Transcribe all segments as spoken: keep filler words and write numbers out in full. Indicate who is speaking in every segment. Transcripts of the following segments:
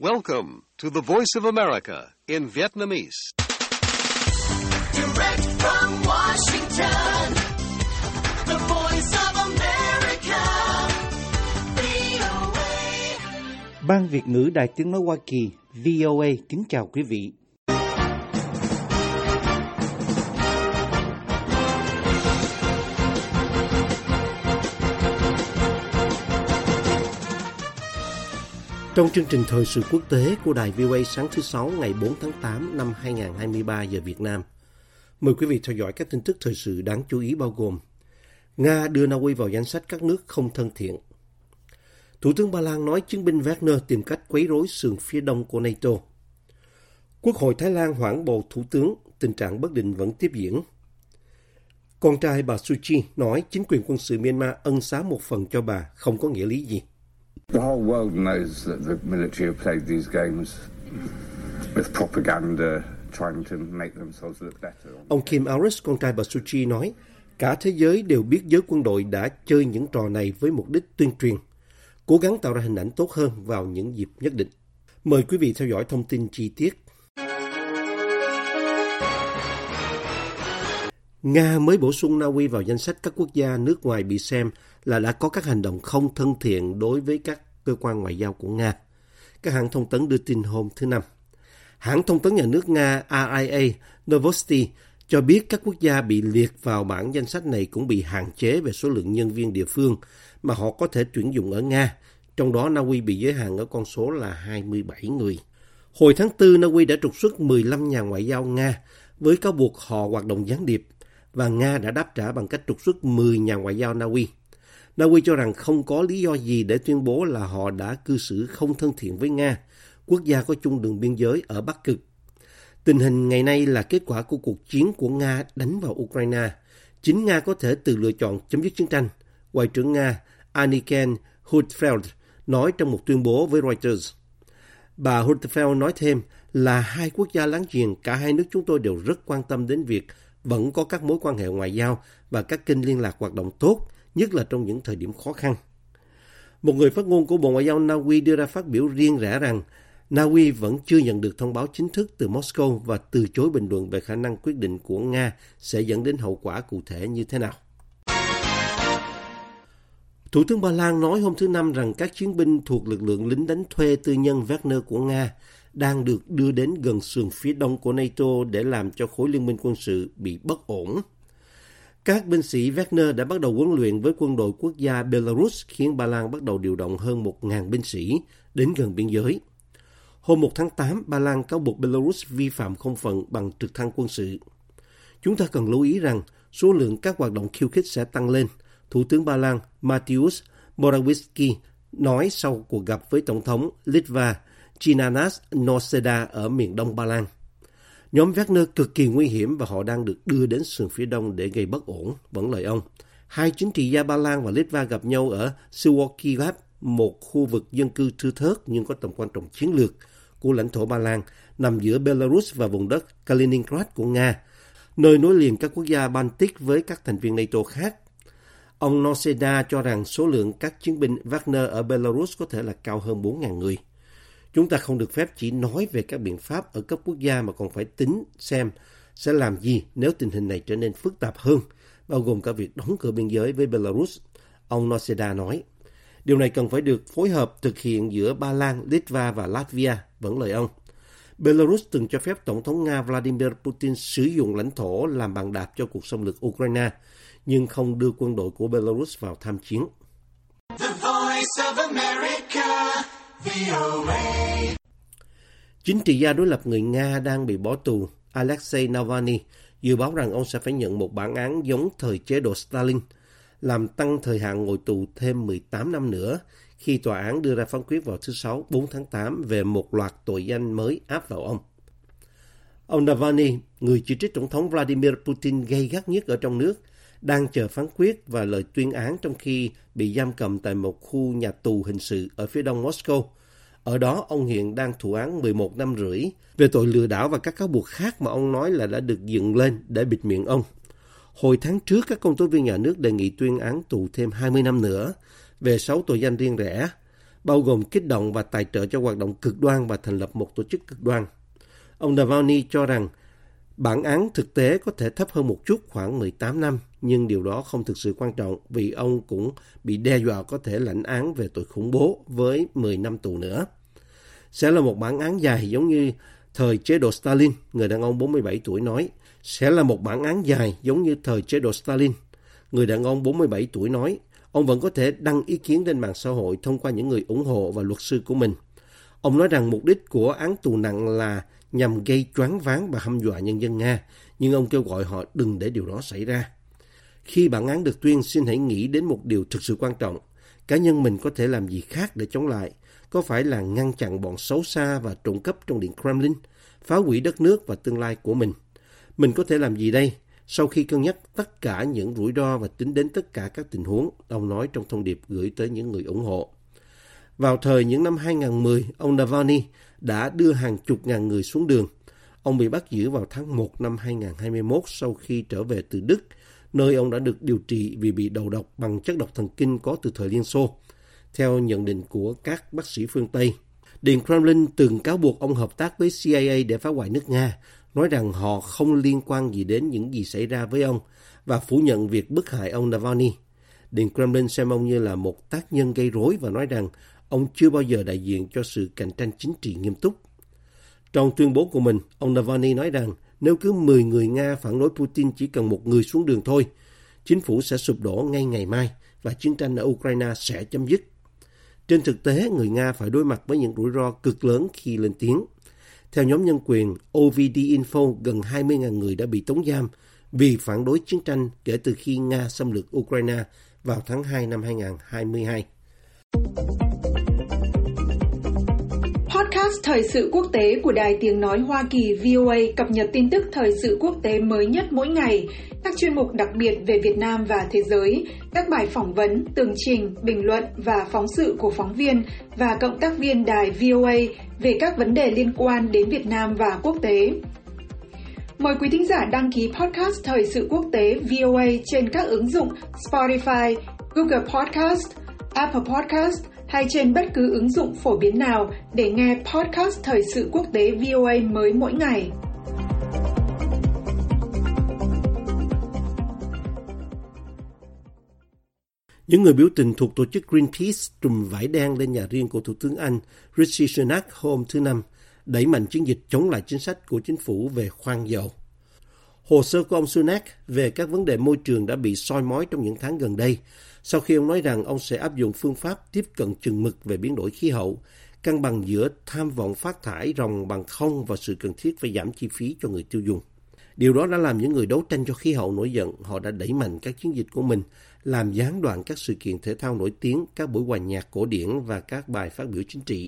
Speaker 1: Welcome to the Voice of America in Vietnamese.
Speaker 2: Direct from Washington, the Voice of America, vê o a.
Speaker 3: Ban Việt ngữ Đài Tiếng nói Hoa Kỳ, vê o a kính chào quý vị. Trong chương trình thời sự quốc tế của Đài vê o a sáng thứ Sáu ngày bốn tháng tám năm hai nghìn không trăm hai mươi ba giờ Việt Nam, mời quý vị theo dõi các tin tức thời sự đáng chú ý bao gồm: Nga đưa Na Uy vào danh sách các nước không thân thiện. Thủ tướng Ba Lan nói chiến binh Wagner tìm cách quấy rối sườn phía đông của NATO. Quốc hội Thái Lan hoãn bầu thủ tướng, tình trạng bất định vẫn tiếp diễn. Con trai bà Suu Kyi nói chính quyền quân sự Myanmar ân xá một phần cho bà không có nghĩa lý gì.
Speaker 4: The whole world knows that the military have played these games with propaganda, trying to make themselves look better.
Speaker 3: Ông Kim Aris, con trai bà Suu Kyi nói, cả thế giới đều biết giới quân đội đã chơi những trò này với mục đích tuyên truyền, cố gắng tạo ra hình ảnh tốt hơn vào những dịp nhất định. Mời quý vị theo dõi thông tin chi tiết. Nga mới bổ sung Na Uy vào danh sách các quốc gia nước ngoài bị xem là đã có các hành động không thân thiện đối với các cơ quan ngoại giao của Nga. Các hãng thông tấn đưa tin hôm thứ Năm. Hãng thông tấn nhà nước Nga rờ i a Novosti cho biết các quốc gia bị liệt vào bảng danh sách này cũng bị hạn chế về số lượng nhân viên địa phương mà họ có thể tuyển dụng ở Nga, trong đó Na Uy bị giới hạn ở con số là hai mươi bảy người. Hồi tháng tư, Na Uy đã trục xuất mười lăm nhà ngoại giao Nga với cáo buộc họ hoạt động gián điệp, và Nga đã đáp trả bằng cách trục xuất mười nhà ngoại giao Na Uy. Na Uy cho rằng không có lý do gì để tuyên bố là họ đã cư xử không thân thiện với Nga, quốc gia có chung đường biên giới ở Bắc Cực. Tình hình ngày nay là kết quả của cuộc chiến của Nga đánh vào Ukraine. Chính Nga có thể tự lựa chọn chấm dứt chiến tranh, Ngoại trưởng Nga Anniken Huitfeldt nói trong một tuyên bố với Reuters. Bà Huitfeldt nói thêm là hai quốc gia láng giềng, cả hai nước chúng tôi đều rất quan tâm đến việc vẫn có các mối quan hệ ngoại giao và các kênh liên lạc hoạt động tốt, nhất là trong những thời điểm khó khăn. Một người phát ngôn của Bộ Ngoại giao Na Uy đưa ra phát biểu riêng rẽ rằng Na Uy vẫn chưa nhận được thông báo chính thức từ Moscow và từ chối bình luận về khả năng quyết định của Nga sẽ dẫn đến hậu quả cụ thể như thế nào. Thủ tướng Ba Lan nói hôm thứ Năm rằng các chiến binh thuộc lực lượng lính đánh thuê tư nhân Wagner của Nga đang được đưa đến gần sườn phía đông của NATO để làm cho khối liên minh quân sự bị bất ổn. Các binh sĩ Wagner đã bắt đầu huấn luyện với quân đội quốc gia Belarus, khiến Ba Lan bắt đầu điều động hơn một nghìn binh sĩ đến gần biên giới. Hôm một tháng tám, Ba Lan cáo buộc Belarus vi phạm không phận bằng trực thăng quân sự. Chúng ta cần lưu ý rằng số lượng các hoạt động khiêu khích sẽ tăng lên, Thủ tướng Ba Lan Mateusz Morawiecki nói sau cuộc gặp với Tổng thống Litva Gitanas Nausėda ở miền đông Ba Lan. Nhóm Wagner cực kỳ nguy hiểm và họ đang được đưa đến sườn phía đông để gây bất ổn, vẫn lời ông. Hai chính trị gia Ba Lan và Litva gặp nhau ở Suwałki, một khu vực dân cư thưa thớt nhưng có tầm quan trọng chiến lược của lãnh thổ Ba Lan, nằm giữa Belarus và vùng đất Kaliningrad của Nga, nơi nối liền các quốc gia Baltic với các thành viên NATO khác. Ông Nausėda cho rằng số lượng các chiến binh Wagner ở Belarus có thể là cao hơn bốn nghìn người. Chúng ta không được phép chỉ nói về các biện pháp ở cấp quốc gia mà còn phải tính xem sẽ làm gì nếu tình hình này trở nên phức tạp hơn, bao gồm cả việc đóng cửa biên giới với Belarus, ông Nausėda nói. Điều này cần phải được phối hợp thực hiện giữa Ba Lan, Litva và Latvia, vẫn lời ông. Belarus từng cho phép Tổng thống Nga Vladimir Putin sử dụng lãnh thổ làm bàn đạp cho cuộc xâm lược Ukraine, nhưng không đưa quân đội của Belarus vào tham chiến.
Speaker 2: The Voice of America, vê o a.
Speaker 3: Chính trị gia đối lập người Nga đang bị bỏ tù, Alexei Navalny, dự báo rằng ông sẽ phải nhận một bản án giống thời chế độ Stalin, làm tăng thời hạn ngồi tù thêm mười tám năm nữa khi tòa án đưa ra phán quyết vào thứ Sáu bốn tháng tám về một loạt tội danh mới áp vào ông. Ông Navalny, người chỉ trích Tổng thống Vladimir Putin gay gắt nhất ở trong nước, đang chờ phán quyết và lời tuyên án trong khi bị giam cầm tại một khu nhà tù hình sự ở phía đông Moscow. Ở đó, ông hiện đang thụ án mười một năm rưỡi về tội lừa đảo và các cáo buộc khác mà ông nói là đã được dựng lên để bịt miệng ông. Hồi tháng trước, các công tố viên nhà nước đề nghị tuyên án tù thêm hai mươi năm nữa về sáu tội danh riêng rẽ. bao gồm kích động và tài trợ cho hoạt động cực đoan và thành lập một tổ chức cực đoan. Ông Navalny cho rằng bản án thực tế có thể thấp hơn một chút, khoảng mười tám năm, nhưng điều đó không thực sự quan trọng vì ông cũng bị đe dọa có thể lãnh án về tội khủng bố với mười năm tù nữa. Sẽ là một bản án dài giống như thời chế độ Stalin, người đàn ông bốn mươi bảy tuổi nói. Sẽ là một bản án dài giống như thời chế độ Stalin, người đàn ông bốn mươi bảy tuổi nói. Ông vẫn có thể đăng ý kiến trên mạng xã hội thông qua những người ủng hộ và luật sư của mình. Ông nói rằng mục đích của án tù nặng là nhằm gây choáng váng và hăm dọa nhân dân Nga, nhưng ông kêu gọi họ đừng để điều đó xảy ra. Khi bản án được tuyên, xin hãy nghĩ đến một điều thực sự quan trọng. Cá nhân mình có thể làm gì khác để chống lại? Có phải là ngăn chặn bọn xấu xa và trộm cắp trong Điện Kremlin, phá hủy đất nước và tương lai của mình? Mình có thể làm gì đây? Sau khi cân nhắc tất cả những rủi ro và tính đến tất cả các tình huống, ông nói trong thông điệp gửi tới những người ủng hộ. Vào thời những năm hai không một không, ông Navalny đã đưa hàng chục ngàn người xuống đường. Ông bị bắt giữ vào tháng một năm hai không hai mốt sau khi trở về từ Đức, nơi ông đã được điều trị vì bị đầu độc bằng chất độc thần kinh có từ thời Liên Xô, theo nhận định của các bác sĩ phương Tây. Điện Kremlin từng cáo buộc ông hợp tác với C I A để phá hoại nước Nga, nói rằng họ không liên quan gì đến những gì xảy ra với ông và phủ nhận việc bức hại ông Navalny. Điện Kremlin xem ông như là một tác nhân gây rối và nói rằng ông chưa bao giờ đại diện cho sự cạnh tranh chính trị nghiêm túc. Trong tuyên bố của mình, ông Navalny nói rằng nếu cứ mười người Nga phản đối Putin chỉ cần một người xuống đường thôi, chính phủ sẽ sụp đổ ngay ngày mai và chiến tranh ở Ukraine sẽ chấm dứt. Trên thực tế, người Nga phải đối mặt với những rủi ro cực lớn khi lên tiếng. Theo nhóm nhân quyền O V D Info, gần hai mươi nghìn người đã bị tống giam vì phản đối chiến tranh kể từ khi Nga xâm lược Ukraine vào tháng hai năm hai không hai hai.
Speaker 5: Podcast Thời sự quốc tế của Đài Tiếng Nói Hoa Kỳ V O A cập nhật tin tức thời sự quốc tế mới nhất mỗi ngày, các chuyên mục đặc biệt về Việt Nam và thế giới, các bài phỏng vấn, tường trình, bình luận và phóng sự của phóng viên và cộng tác viên đài V O A về các vấn đề liên quan đến Việt Nam và quốc tế. Mời quý thính giả đăng ký podcast Thời sự quốc tế V O A trên các ứng dụng Spotify, Google Podcast, Apple Podcast hay trên bất cứ ứng dụng phổ biến nào để nghe podcast Thời sự quốc tế V O A mới mỗi ngày.
Speaker 3: Những người biểu tình thuộc tổ chức Greenpeace trùm vải đen lên nhà riêng của Thủ tướng Anh Rishi Sunak hôm thứ Năm, đẩy mạnh chiến dịch chống lại chính sách của chính phủ về khoan dầu. Hồ sơ của ông Sunak về các vấn đề môi trường đã bị soi mói trong những tháng gần đây, sau khi ông nói rằng ông sẽ áp dụng phương pháp tiếp cận chừng mực về biến đổi khí hậu, cân bằng giữa tham vọng phát thải ròng bằng không và sự cần thiết phải giảm chi phí cho người tiêu dùng. Điều đó đã làm những người đấu tranh cho khí hậu nổi giận. Họ đã đẩy mạnh các chiến dịch của mình, làm gián đoạn các sự kiện thể thao nổi tiếng, các buổi hòa nhạc cổ điển và các bài phát biểu chính trị.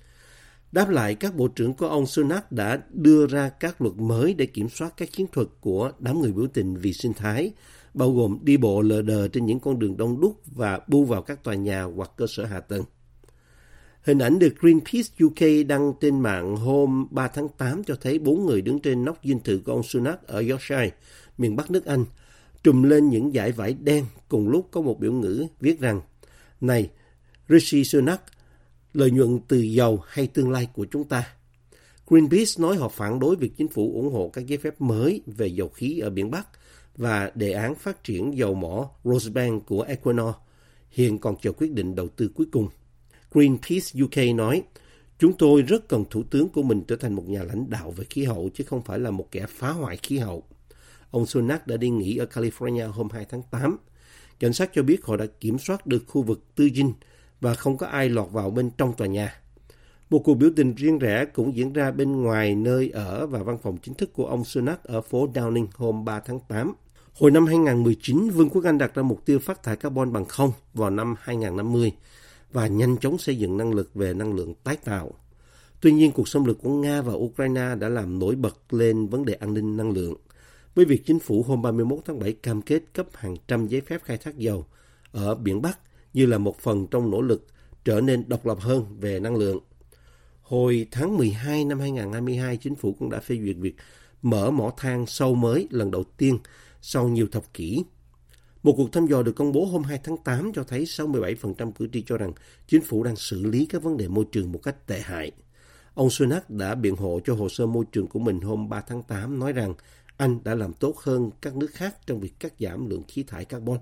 Speaker 3: Đáp lại, các bộ trưởng của ông Sunak đã đưa ra các luật mới để kiểm soát các chiến thuật của đám người biểu tình vì sinh thái, bao gồm đi bộ lờ đờ trên những con đường đông đúc và bu vào các tòa nhà hoặc cơ sở hạ tầng. Hình ảnh được Greenpeace U K đăng trên mạng hôm ba tháng tám cho thấy bốn người đứng trên nóc dinh thự của ông Sunak ở Yorkshire, miền Bắc nước Anh, trùm lên những dải vải đen, cùng lúc có một biểu ngữ viết rằng: "Này, Rishi Sunak, lợi nhuận từ dầu hay tương lai của chúng ta?" Greenpeace nói họ phản đối việc chính phủ ủng hộ các giấy phép mới về dầu khí ở biển Bắc và đề án phát triển dầu mỏ Rosebank của Equinor hiện còn chờ quyết định đầu tư cuối cùng. Greenpeace U K nói, "Chúng tôi rất cần thủ tướng của mình trở thành một nhà lãnh đạo về khí hậu chứ không phải là một kẻ phá hoại khí hậu." Ông Sunak đã đi nghỉ ở California hôm hai tháng tám. Cảnh sát cho biết họ đã kiểm soát được khu vực tư dinh và không có ai lọt vào bên trong tòa nhà. Một cuộc biểu tình riêng rẽ cũng diễn ra bên ngoài nơi ở và văn phòng chính thức của ông Sunak ở phố Downing hôm ba tháng tám. Hồi năm hai không một chín, Vương quốc Anh đặt ra mục tiêu phát thải carbon bằng không vào năm hai không năm mươi và nhanh chóng xây dựng năng lực về năng lượng tái tạo. Tuy nhiên, cuộc xâm lược của Nga và Ukraine đã làm nổi bật lên vấn đề an ninh năng lượng, với việc chính phủ hôm ba mươi mốt tháng bảy cam kết cấp hàng trăm giấy phép khai thác dầu ở biển Bắc như là một phần trong nỗ lực trở nên độc lập hơn về năng lượng. Hồi tháng mười hai năm hai không hai hai, chính phủ cũng đã phê duyệt việc mở mỏ than sâu mới lần đầu tiên sau nhiều thập kỷ. Một cuộc thăm dò được công bố hôm hai tháng tám cho thấy sáu mươi bảy phần trăm cử tri cho rằng chính phủ đang xử lý các vấn đề môi trường một cách tệ hại. Ông Sunak đã biện hộ cho hồ sơ môi trường của mình hôm ba tháng tám, nói rằng Anh đã làm tốt hơn các nước khác trong việc cắt giảm lượng khí thải carbon.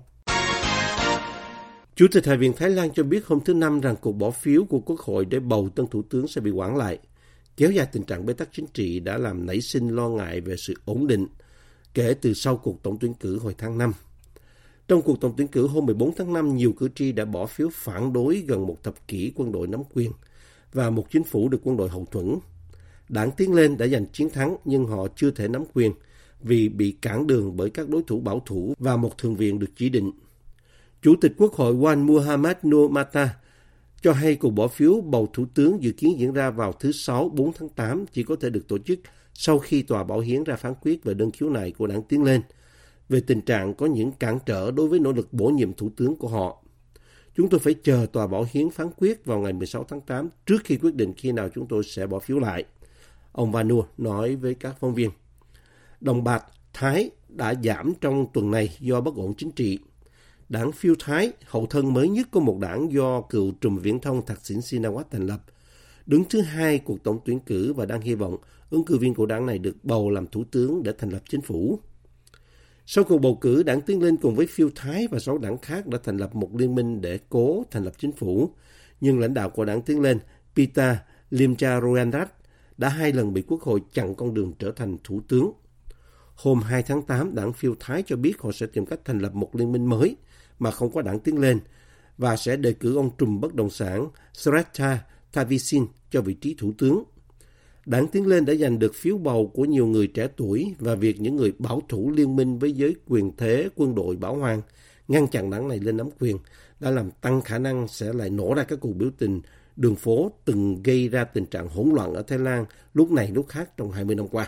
Speaker 3: Chủ tịch Hạ viện Thái Lan cho biết hôm thứ Năm rằng cuộc bỏ phiếu của Quốc hội để bầu tân thủ tướng sẽ bị hoãn lại. Kéo dài tình trạng bế tắc chính trị đã làm nảy sinh lo ngại về sự ổn định kể từ sau cuộc tổng tuyển cử hồi tháng năm. Trong cuộc tổng tuyển cử hôm mười bốn tháng năm, nhiều cử tri đã bỏ phiếu phản đối gần một thập kỷ quân đội nắm quyền và một chính phủ được quân đội hậu thuẫn. Đảng Tiến Lên đã giành chiến thắng nhưng họ chưa thể nắm quyền vì bị cản đường bởi các đối thủ bảo thủ và một thượng viện được chỉ định. Chủ tịch Quốc hội Wan Muhammad Nur Mata cho hay cuộc bỏ phiếu bầu thủ tướng dự kiến diễn ra vào thứ Sáu bốn tháng tám chỉ có thể được tổ chức sau khi Tòa Bảo hiến ra phán quyết về đơn khiếu nại của Đảng Tiến Lên về tình trạng có những cản trở đối với nỗ lực bổ nhiệm thủ tướng của họ. Chúng tôi phải chờ Tòa Bảo hiến phán quyết vào ngày mười sáu tháng tám trước khi quyết định khi nào chúng tôi sẽ bỏ phiếu lại, ông Vanur nói với các phóng viên. Đồng bạc Thái đã giảm trong tuần này do bất ổn chính trị. Đảng Phiêu Thái, hậu thân mới nhất của một đảng do cựu trùm viễn thông Thaksin Shinawatra thành lập, đứng thứ hai cuộc tổng tuyển cử và đang hy vọng ứng cử viên của đảng này được bầu làm thủ tướng để thành lập chính phủ. Sau cuộc bầu cử, Đảng Tiến Lên cùng với Phiêu Thái và sáu đảng khác đã thành lập một liên minh để cố thành lập chính phủ, nhưng lãnh đạo của Đảng Tiến Lên, Pita Limjaroenrat, đã hai lần bị Quốc hội chặn con đường trở thành thủ tướng. Hôm hai tháng tám, Đảng Phiêu Thái cho biết họ sẽ tìm cách thành lập một liên minh mới mà không có Đảng Tiến Lên và sẽ đề cử ông trùm bất động sản Srettha Thavisin cho vị trí thủ tướng. Đảng Tiến Lên đã giành được phiếu bầu của nhiều người trẻ tuổi và việc những người bảo thủ liên minh với giới quyền thế quân đội bảo hoàng ngăn chặn đảng này lên nắm quyền đã làm tăng khả năng sẽ lại nổ ra các cuộc biểu tình đường phố từng gây ra tình trạng hỗn loạn ở Thái Lan lúc này lúc khác trong hai mươi năm qua.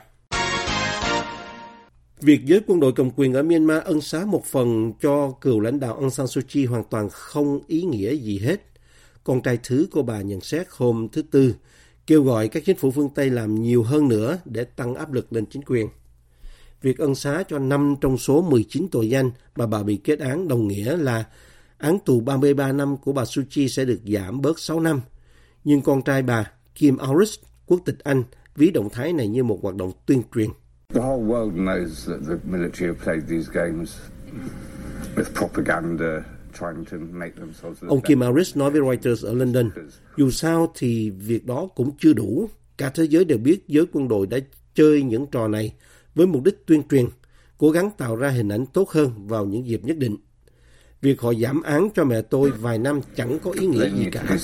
Speaker 3: Việc giới quân đội cầm quyền ở Myanmar ân xá một phần cho cựu lãnh đạo Aung San Suu Kyi hoàn toàn không ý nghĩa gì hết. Con trai thứ của bà nhận xét hôm thứ Tư, kêu gọi các chính phủ phương Tây làm nhiều hơn nữa để tăng áp lực lên chính quyền. Việc ân xá cho năm trong số mười chín tội danh mà bà bị kết án đồng nghĩa là án tù ba mươi ba năm của bà Suu Kyi sẽ được giảm bớt sáu năm. Nhưng con trai bà, Kim Aris, quốc tịch Anh, ví động thái này như một hoạt động tuyên truyền.
Speaker 4: The whole world knows that the military have played these games with propaganda, trying to make themselves look
Speaker 3: Ông Kim Aris nói với Reuters ở London, dù sao thì việc đó cũng chưa đủ. Cả thế giới đều biết giới quân đội đã chơi những trò này với mục đích tuyên truyền, cố gắng tạo ra hình ảnh tốt hơn vào những dịp nhất định. Việc họ giảm án cho mẹ tôi vài năm chẳng có ý nghĩa gì cả.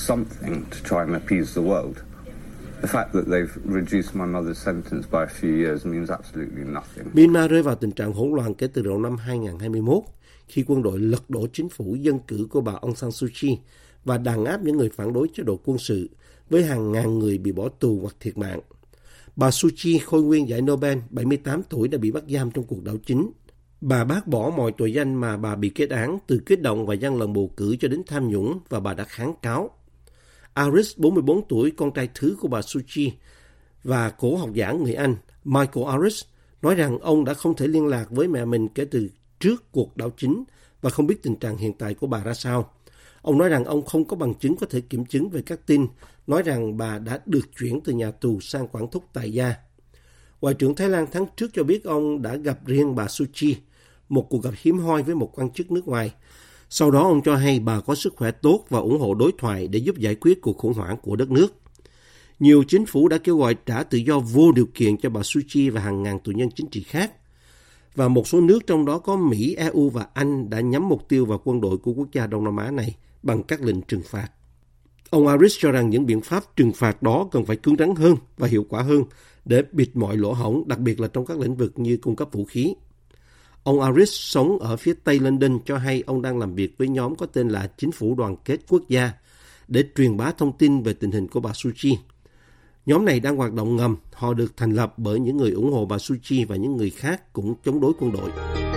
Speaker 4: The fact that they've reduced my mother's sentence by a few years means absolutely nothing.
Speaker 3: Myanmar rơi vào tình trạng hỗn loạn kể từ đầu năm hai không hai mốt, khi quân đội lật đổ chính phủ dân cử của bà Aung San Suu Kyi và đàn áp những người phản đối chế độ quân sự, với hàng ngàn người bị bỏ tù hoặc thiệt mạng. Bà Suu Kyi, khôi nguyên giải Nobel, bảy mươi tám tuổi, đã bị bắt giam trong cuộc đảo chính. Bà bác bỏ mọi tội danh mà bà bị kết án, từ kích động và gian lận bầu cử cho đến tham nhũng, và bà đã kháng cáo. Aris, bốn mươi bốn tuổi, con trai thứ của bà Suu Kyi, và cổ học giả người Anh Michael Aris, nói rằng ông đã không thể liên lạc với mẹ mình kể từ trước cuộc đảo chính và không biết tình trạng hiện tại của bà ra sao. Ông nói rằng ông không có bằng chứng có thể kiểm chứng về các tin, nói rằng bà đã được chuyển từ nhà tù sang quản thúc tại gia. Ngoại trưởng Thái Lan tháng trước cho biết ông đã gặp riêng bà Suu Kyi, một cuộc gặp hiếm hoi với một quan chức nước ngoài. Sau đó ông cho hay bà có sức khỏe tốt và ủng hộ đối thoại để giúp giải quyết cuộc khủng hoảng của đất nước. Nhiều chính phủ đã kêu gọi trả tự do vô điều kiện cho bà Suu Kyi và hàng ngàn tù nhân chính trị khác. Và một số nước trong đó có Mỹ, e u và Anh đã nhắm mục tiêu vào quân đội của quốc gia Đông Nam Á này bằng các lệnh trừng phạt. Ông Aris cho rằng những biện pháp trừng phạt đó cần phải cứng rắn hơn và hiệu quả hơn để bịt mọi lỗ hổng, đặc biệt là trong các lĩnh vực như cung cấp vũ khí. Ông Aris sống ở phía Tây London cho hay ông đang làm việc với nhóm có tên là Chính phủ Đoàn kết Quốc gia để truyền bá thông tin về tình hình của bà Suu Kyi. Nhóm này đang hoạt động ngầm, họ được thành lập bởi những người ủng hộ bà Suu Kyi và những người khác cũng chống đối quân đội.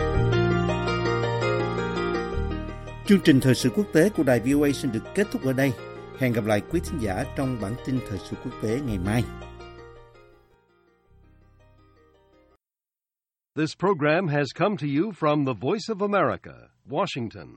Speaker 3: Chương trình Thời sự quốc tế của đài vê o a xin được kết thúc ở đây. Hẹn gặp lại quý thính giả trong bản tin Thời sự quốc tế ngày mai.
Speaker 1: This program has come to you from the Voice of America, Washington.